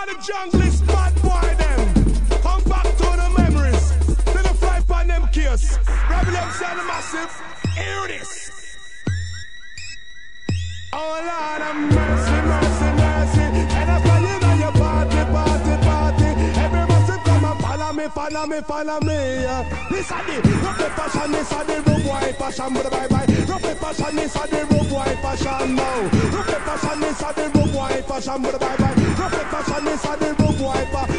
all the junglist bad boy them. Come back to the memories. To the fly pan them kiss. Rebel them sound massive. Hear this. Oh Lord have mercy, mercy, mercy. And I follow you on your party, party, party. Every massive come and follow me, follow me, follow me. This are the rough fashion, this are the rough white fashion, but bye bye. Rough fashion, this are the rough white fashion now. Rough fashion, this are the rough white fashion, but bye bye. Rough fashion, this are the rough white fashion.